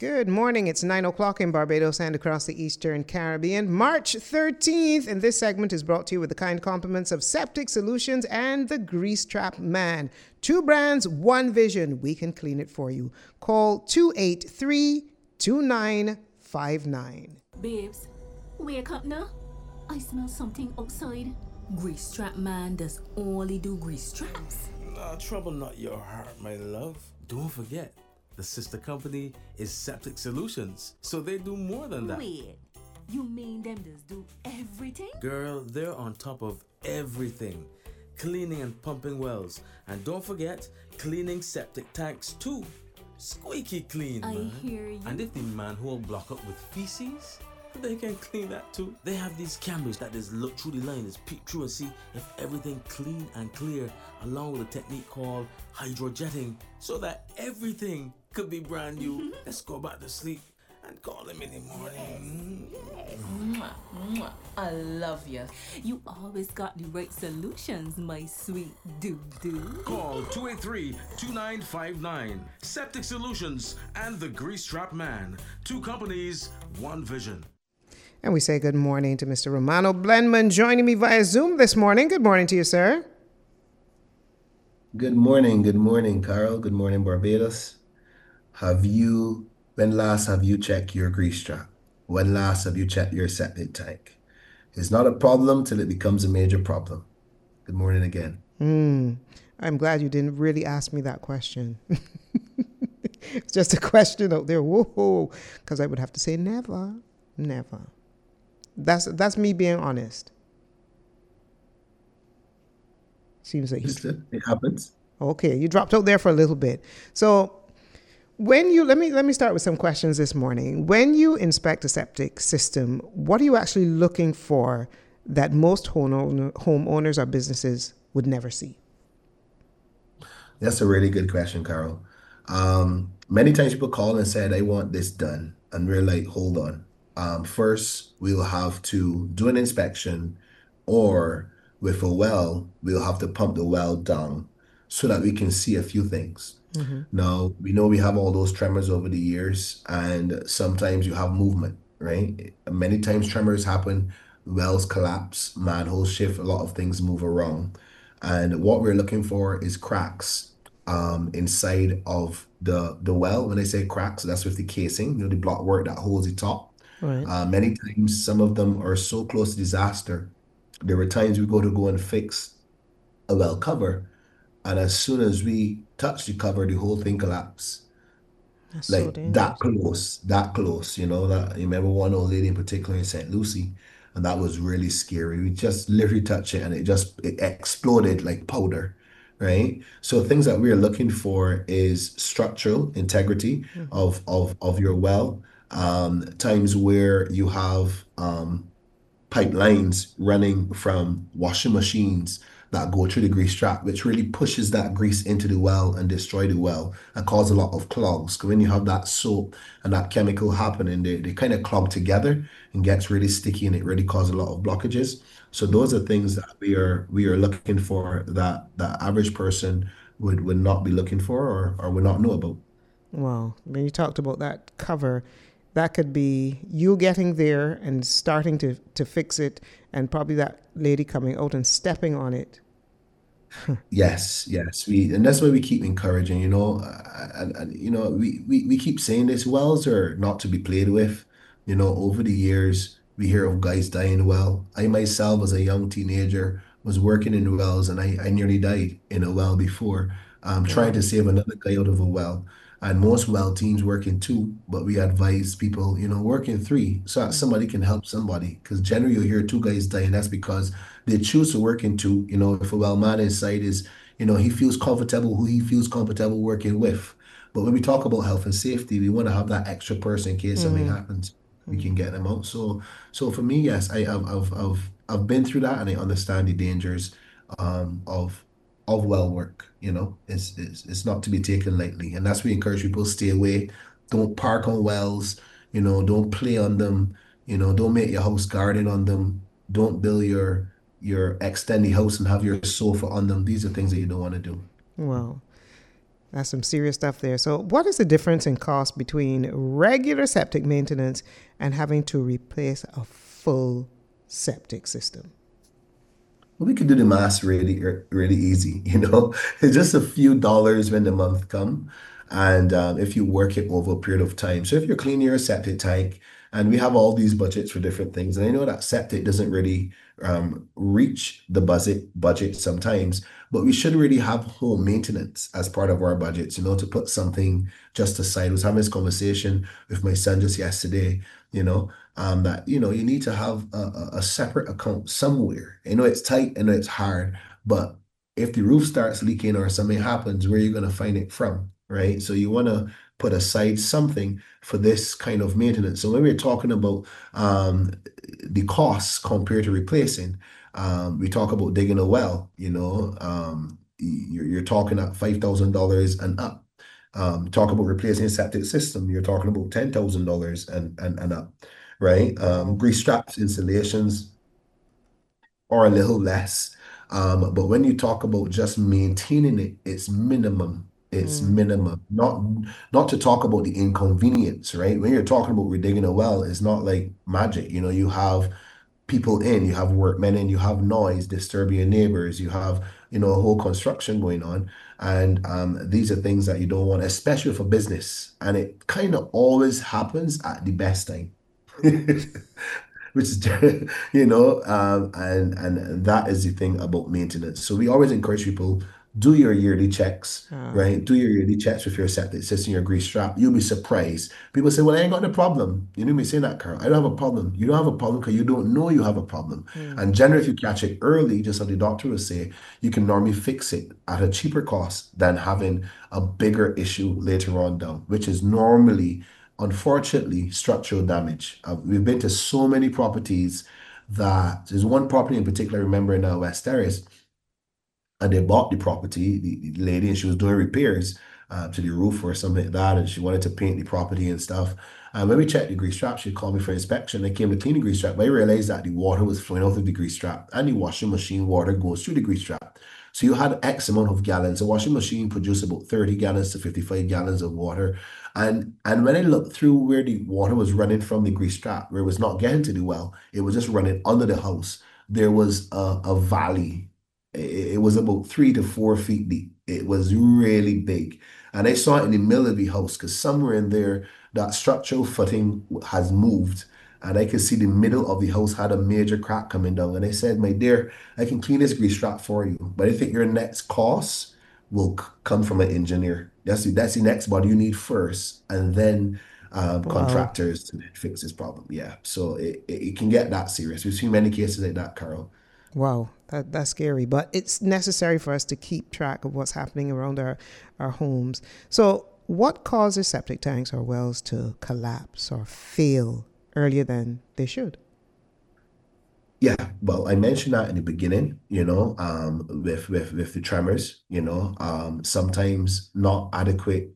Good morning. It's 9 o'clock in Barbados and across the Eastern Caribbean. March 13th, and this segment is brought to you with the kind compliments of Septic Solutions and the Grease Trap Man. 2 brands, 1 vision. We can clean it for you. Call 283-2959. Babes, wake up now. I smell something outside. Grease Trap Man does only do grease traps. Nah, trouble not your heart, my love. Don't forget, the sister company is Septic Solutions, so they do more than that. Wait, you mean them just do everything? Girl, they're on top of everything. Cleaning and pumping wells. And don't forget, cleaning septic tanks too. Squeaky clean, man. I hear you. And if the manhole block up with feces, they can clean that too. They have these cameras that just look through the line, just peek through and see if everything clean and clear, along with a technique called hydrojetting, so that everything could be brand new. Let's go back to sleep and call them in the morning. Yes. Mwah, mwah. I love you. You always got the right solutions, my sweet doo-doo. Call 283-2959. Septic Solutions and the Grease Trap Man. 2 companies, 1 vision. And we say good morning to Mr. Romano Blenman joining me via Zoom this morning. Good morning to you, sir. Good morning, Carl. Good morning, Barbados. When last have you checked your grease trap? When last have you checked your septic tank? It's not a problem till it becomes a major problem. Good morning again. I'm glad you didn't really ask me that question. It's just a question out there. Whoa, because I would have to say never. That's me being honest. Seems like It happens. Okay, you dropped out there for a little bit. So when you let me start with some questions this morning. When you inspect a septic system, what are you actually looking for that most homeowners or businesses would never see? That's a really good question, Carol. Many times people call and said, I want this done. And we're like, hold on. First, we'll have to do an inspection, or with a well, we'll have to pump the well down so that we can see a few things. Now, we know we have all those tremors over the years, and sometimes you have movement, right? Many times tremors happen, wells collapse, manholes shift, a lot of things move around. And what we're looking for is cracks inside of the well. When I say cracks, that's with the casing, the block work that holds the top. Right. Many times, some of them are so close to disaster. There were times we go and fix a well cover, and as soon as we touch the cover, the whole thing collapsed. That's so Like dangerous. that close. That you remember one old lady in particular in St. Lucie, and that was really scary. We just literally touched it, and it exploded like powder, right? So things that we're looking for is structural integrity of your well. Times where you have pipelines running from washing machines that go through the grease trap, which really pushes that grease into the well and destroy the well and cause a lot of clogs. 'Cause when you have that soap and that chemical happening, they kind of clog together and gets really sticky, and it really causes a lot of blockages. So those are things that we are looking for that the average person would not be looking for or would not know about. Well, when you talked about that cover, that could be you getting there and starting to fix it, and probably that lady coming out and stepping on it. Yes, and that's why we keep encouraging, and we keep saying this, wells are not to be played with. Over the years, we hear of guys dying well. I myself, as a young teenager, was working in wells, and I nearly died in a well before, trying to save another guy out of a well. And most well teams work in 2, but we advise people, work in 3 so that somebody can help somebody. Because generally you'll hear 2 guys die, and that's because they choose to work in 2. If a well man inside is, he feels comfortable who he feels comfortable working with. But when we talk about health and safety, we want to have that extra person in case something happens. We can get them out. So for me, yes, I've been through that, and I understand the dangers of well work. It's not to be taken lightly, and that's why we encourage people stay away. Don't park on wells. Don't play on them. Don't make your house garden on them. Don't build your extend the house and have your sofa on them. These are things that you don't want to do. Well, That's some serious stuff there. So, what is the difference in cost between regular septic maintenance and having to replace a full septic system? Well, we could do the math really easy, you know. It's just a few dollars when the month come, and if you work it over a period of time. So if you're cleaning your septic tank, and we have all these budgets for different things, and I know that septic doesn't really reach the budget sometimes, but we should really have home maintenance as part of our budgets, you know, to put something just aside. I was having this conversation with my son just yesterday, you know, that you need to have a separate account somewhere. I know it's tight, I know it's hard, but if the roof starts leaking or something happens, where are you going to find it from, right? So you want to put aside something for this kind of maintenance. So when we're talking about the costs compared to replacing, we talk about digging a well, you're talking at $5,000 and up. Talk about replacing a septic system, you're talking about $10,000 and up, right? Wow. Grease straps installations are a little less. But when you talk about just maintaining it, it's minimum. It's Mm. minimum. Not to talk about the inconvenience, right? When you're talking about redigging a well, it's not like magic. You know, you have people in, you have workmen in, you have noise disturbing your neighbors, you have, a whole construction going on. And these are things that you don't want, especially for business. And it kind of always happens at the best time. Which is and that is the thing about maintenance. So we always encourage people, do your yearly checks, Ah, right? Do your yearly checks with your septic system, your grease trap. You'll be surprised. People say, well, I ain't got a problem. You know me saying that, Carl. I don't have a problem. You don't have a problem because you don't know you have a problem. mm. And generally, if you catch it early, just as the doctor will say, you can normally fix it at a cheaper cost than having a bigger issue later on down, which is normally, unfortunately, structural damage. We've been to so many properties that there's one property in particular, I remember in West Terrace, and they bought the property, the lady, and she was doing repairs to the roof or something like that, and she wanted to paint the property and stuff. And when we checked the grease trap, she called me for inspection. They came to clean the grease trap, but I realized that the water was flowing out of the grease trap, and the washing machine water goes through the grease trap. So you had X amount of gallons. The washing machine produced about 30 gallons to 55 gallons of water. And when I looked through where the water was running from the grease trap, where it was not getting to the well, it was just running under the house. There was a valley. It was about 3 to 4 feet deep. It was really big. And I saw it in the middle of the house because somewhere in there, that structural footing has moved. And I could see the middle of the house had a major crack coming down. And I said, my dear, I can clean this grease trap for you. But I think your next cost will come from an engineer. That's the next body you need first. And then Wow. contractors to fix this problem. Yeah. So it can get that serious. We've seen many cases like that, Carol. Wow, that's scary, but it's necessary for us to keep track of what's happening around our homes. So, what causes septic tanks or wells to collapse or fail earlier than they should? Yeah, well, I mentioned that in the beginning, with the tremors, sometimes not adequate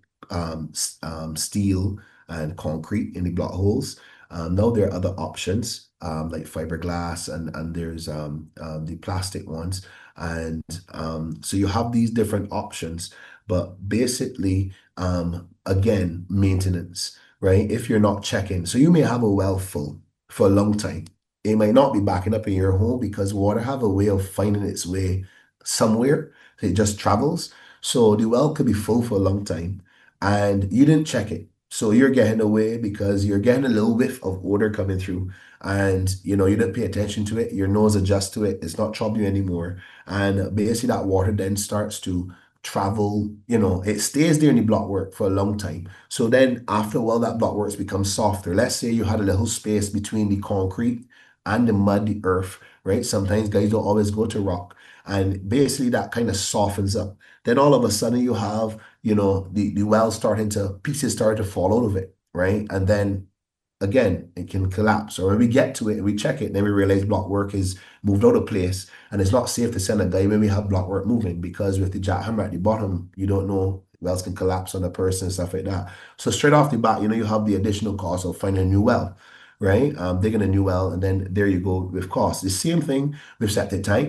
steel and concrete in the block holes. Now there are other options like fiberglass and there's the plastic ones, and so you have these different options, but basically, again, maintenance, right? If you're not checking, so you may have a well full for a long time. It might not be backing up in your home because water have a way of finding its way somewhere. It just travels. So the well could be full for a long time and you didn't check it. So you're getting away because you're getting a little whiff of odor coming through and you didn't pay attention to it. Your nose adjusts to it. It's not troubling you anymore. And basically that water then starts to travel, it stays there in the block work for a long time. So then after a while that block works becomes softer. Let's say you had a little space between the concrete and the mud, the earth, right? Sometimes guys don't always go to rock. And basically that kind of softens up. Then all of a sudden you have, the well pieces start to fall out of it, right? And then again, it can collapse. Or when we get to it and we check it, then we realize block work is moved out of place. And it's not safe to send a guy when we have block work moving because with the jackhammer at the bottom, you don't know wells can collapse on a person and stuff like that. So straight off the bat, you have the additional cost of finding a new well, right? Digging a new well, and then there you go with cost. The same thing with septic tanks.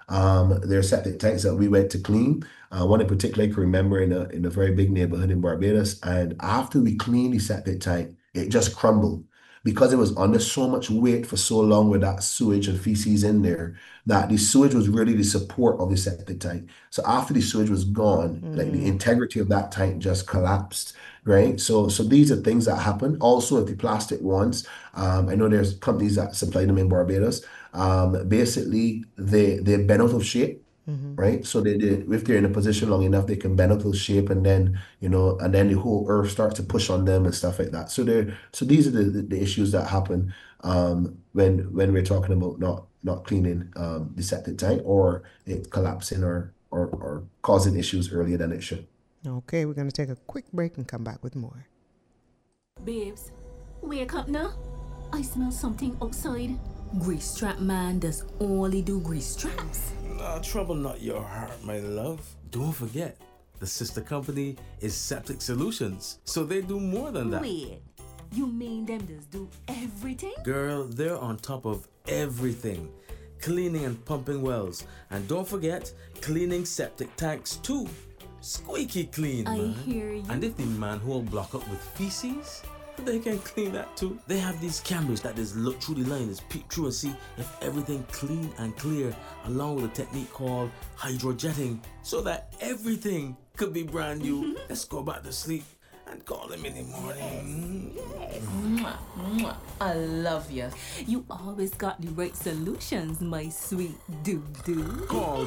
There are septic tanks that we went to clean. One in particular I can remember in a very big neighborhood in Barbados. And after we cleaned the septic tank, it just crumbled because it was under so much weight for so long with that sewage and feces in there, that the sewage was really the support of the septic tank. So after the sewage was gone, like the integrity of that tank just collapsed, right? So these are things that happen. Also, if the plastic ones, I know there's companies that supply them in Barbados. Basically, they bend out of shape, right? So if they're in a position long enough, they can bend out of shape, and then and then the whole earth starts to push on them and stuff like that. So these are the issues that happen when we're talking about not cleaning the septic tank, or it collapsing or causing issues earlier than it should. Okay, we're going to take a quick break and come back with more. Babes, wake up now. I smell something outside. Grease trap man does only do grease traps. Nah, trouble not your heart, my love. Don't forget, the sister company is Septic Solutions, so they do more than that. Wait, you mean them just do everything? Girl, they're on top of everything. Cleaning and pumping wells. And don't forget, cleaning septic tanks too. Squeaky clean, I man. hear you. And if the manhole block up with feces, they can clean that too. They have these cameras that just look through the line, just peek through and see if everything clean and clear, along with a technique called hydrojetting, so that everything could be brand new. Let's go back to sleep and call them in the morning. Mwah, mwah. I love you. You always got the right solutions, my sweet doo-doo. Call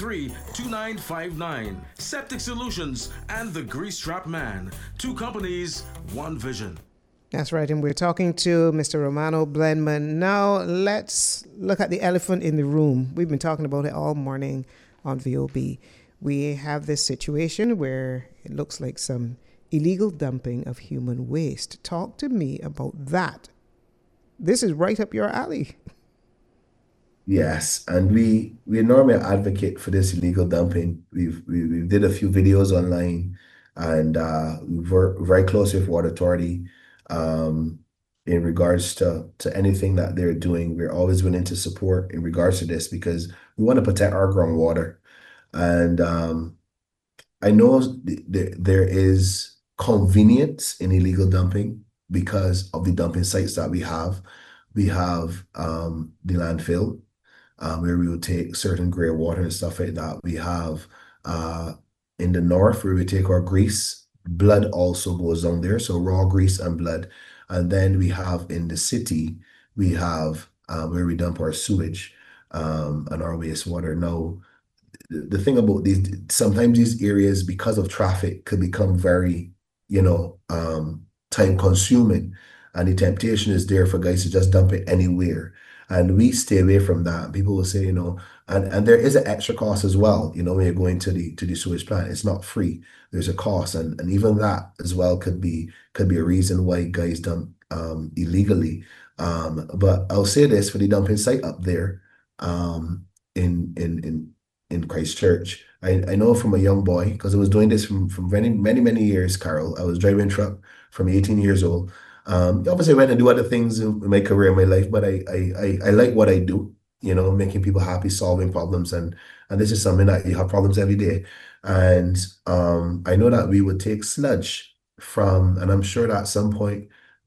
283-2959. Septic Solutions and the Grease Trap Man. Two companies, one vision. That's right, and we're talking to Mr. Romano Blenman. Now, let's look at the elephant in the room. We've been talking about it all morning on VOB. We have this situation where it looks like some illegal dumping of human waste. Talk to me about that. This is right up your alley. Yes, and we normally advocate for this illegal dumping. We did a few videos online, and we work very close with Water Authority in regards to anything that they're doing. We're always willing to support in regards to this because we want to protect our groundwater. And I know there is convenience in illegal dumping because of the dumping sites that we have. We have the landfill where we would take certain gray water and stuff like that. We have in the north where we take our grease. Blood also goes down there, so raw grease and blood. And then we have in the city, we have where we dump our sewage and our wastewater. Now, the thing about these, sometimes these areas, because of traffic, could become very, time consuming. And the temptation is there for guys to just dump it anywhere. And we stay away from that. People will say, and there is an extra cost as well, when you're going to the sewage plant. It's not free. There's a cost. And even that as well could be a reason why guys dump illegally. But I'll say this for the dumping site up there in Christchurch. I know from a young boy, because I was doing this from many, many, many years, Carol. I was driving truck from 18 years old. Obviously, I went and do other things in my career, in my life, but I like what I do, making people happy, solving problems. And this is something that you have problems every day. And I know that we would take sludge from, and I'm sure that at some point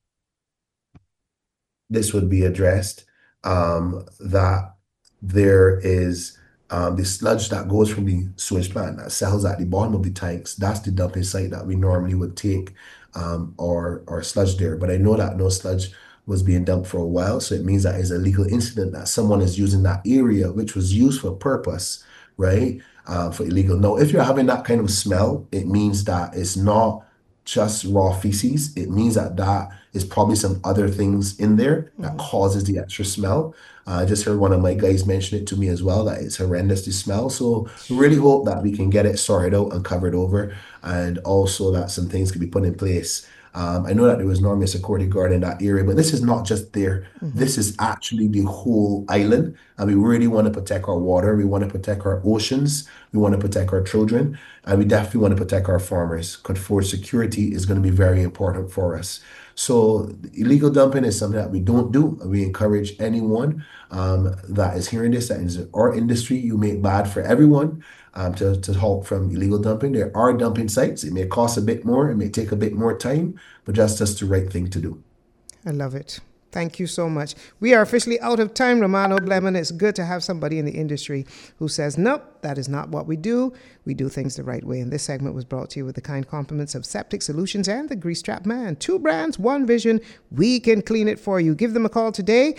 this would be addressed, that there is the sludge that goes from the sewage plant that settles at the bottom of the tanks. That's the dumping site that we normally would take or sludge there. But I know that no sludge was being dumped for a while, so it means that it's a legal incident that someone is using that area, which was used for purpose, right, for illegal. Now, if you're having that kind of smell, it means that it's not just raw feces. It means that is probably some other things in there that causes the extra smell. I just heard one of my guys mention it to me as well, that it's horrendous to smell. So we really hope that we can get it sorted out and covered over, and also that some things can be put in place. I know that there was normally a security guard in that area, but this is not just there. This is actually the whole island, and we really want to protect our water. We want to protect our oceans. We want to protect our children, and we definitely want to protect our farmers because food security is going to be very important for us. So illegal dumping is something that we don't do. We encourage anyone that is hearing this, that is our industry, you make bad for everyone, to halt from illegal dumping. There are dumping sites. It may cost a bit more, it may take a bit more time, but just the right thing to do. I love it. Thank you so much. We are officially out of time, Romano Blemon. It's good to have somebody in the industry who says, nope, that is not what we do. We do things the right way. And this segment was brought to you with the kind compliments of Septic Solutions and the Grease Trap Man. 2 brands, 1 vision. We can clean it for you. Give them a call today,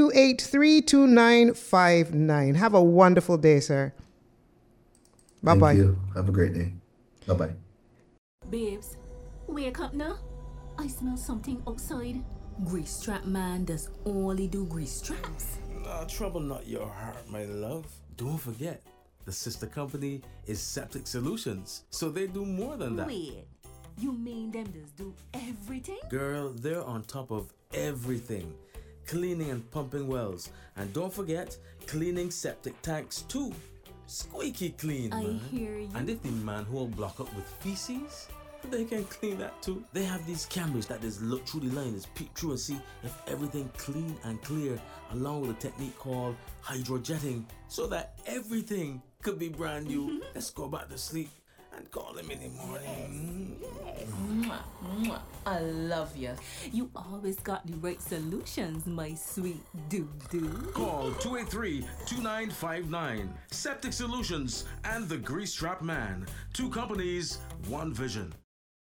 283-2959. Have a wonderful day, sir. Bye-bye. Thank you. Have a great day. Bye-bye. Babes, wake up now. I smell something outside. Grease Trap Man does only do grease traps. Trouble not your heart, my love. Don't forget, the sister company is Septic Solutions, so they do more than that. Wait, you mean them just do everything? Girl, they're on top of everything. Cleaning and pumping wells. And don't forget, cleaning septic tanks too. Squeaky clean, I man. hear you. And if the manhole block up with feces, they can clean that too. They have these cameras that just look through the line, just peek through and see if everything clean and clear, along with a technique called hydrojetting, so that everything could be brand new. Let's go back to sleep and call them in the morning. Mwah, mwah. I love you. You always got the right solutions, my sweet doo-doo. Call 283-2959. Septic Solutions and the Grease Trap Man. 2 companies, 1 vision.